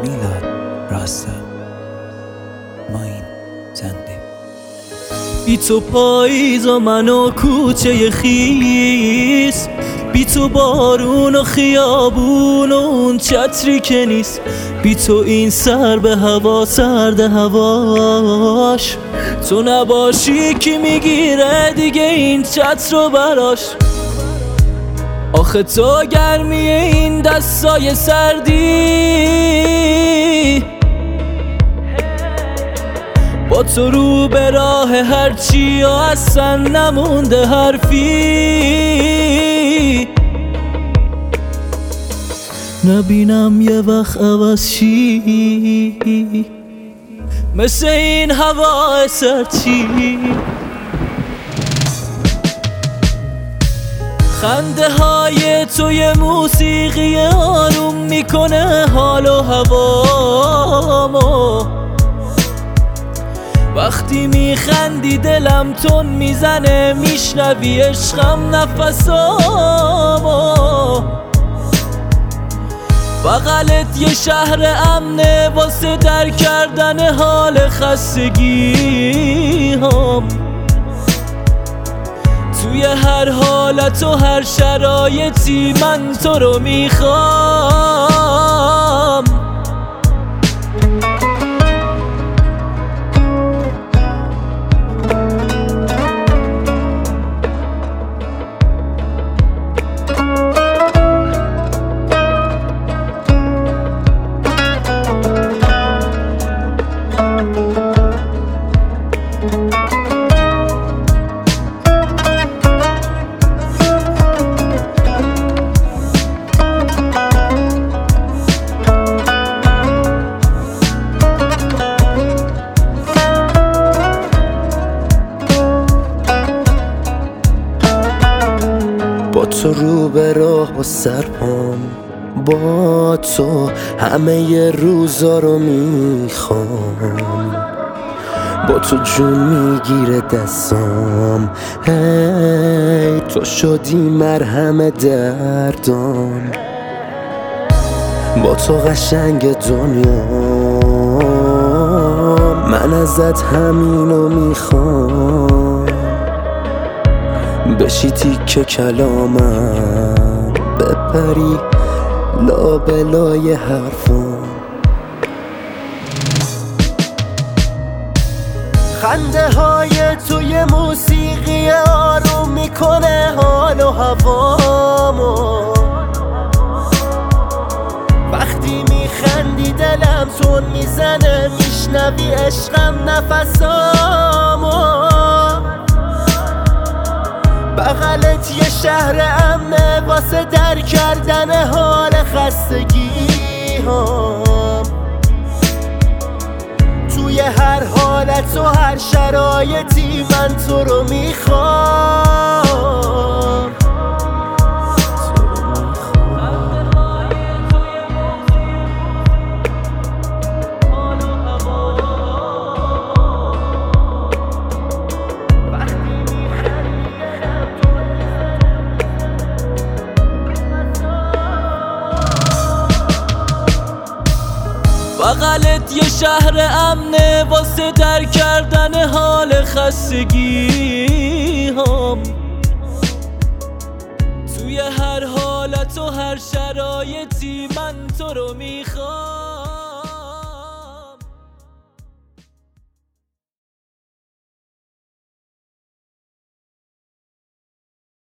میلاد راستم ما این زنده. بی تو پاییز و من و کوچه خیس، بی تو بارون و خیابون و اون چتری که نیست، بی تو این سر به هوا سرد هواش، تو نباشی کی میگیره دیگه این چتر رو براش. آخه تو گرمی این دستای سردی، با تو رو به راه هرچی و اصلا نمونده حرفی. نبینم یه وقت عوض شی مثل این هوا سرچی. خنده های تو یه موسیقی آروم میکنه حال و هوامو، وقتی میخندی دلم تون میزنه، میشنوی عشقم نفسامو. بغلت یه شهر امنه واسه در کردن حال خستگی هم، توی هر حالت و هر شرایطی من تو رو میخوام. با تو رو به راه با سرپام، با تو همه ی روزا رو میخوام، با تو جون میگیره دستام، هی تو شدی مرهم دردام. با تو قشنگ دنیا من ازت همینو میخوام، بشی تیکه کلامم بپری لابلای حرفم. خنده های تو یه موسیقی آروم میکنه حال و هوامو، وقتی میخندی دلم تون میزنه، میشنوی عشقم نفسامو. بغلت یه شهر امنه واسه در کردن حال خستگی هم، توی هر حالت و هر شرایطی من تو رو میخوام. بغلت یه شهر امنه واسه در کردن حال خستگی هم، توی هر حالت و هر شرایطی من تو رو میخوام.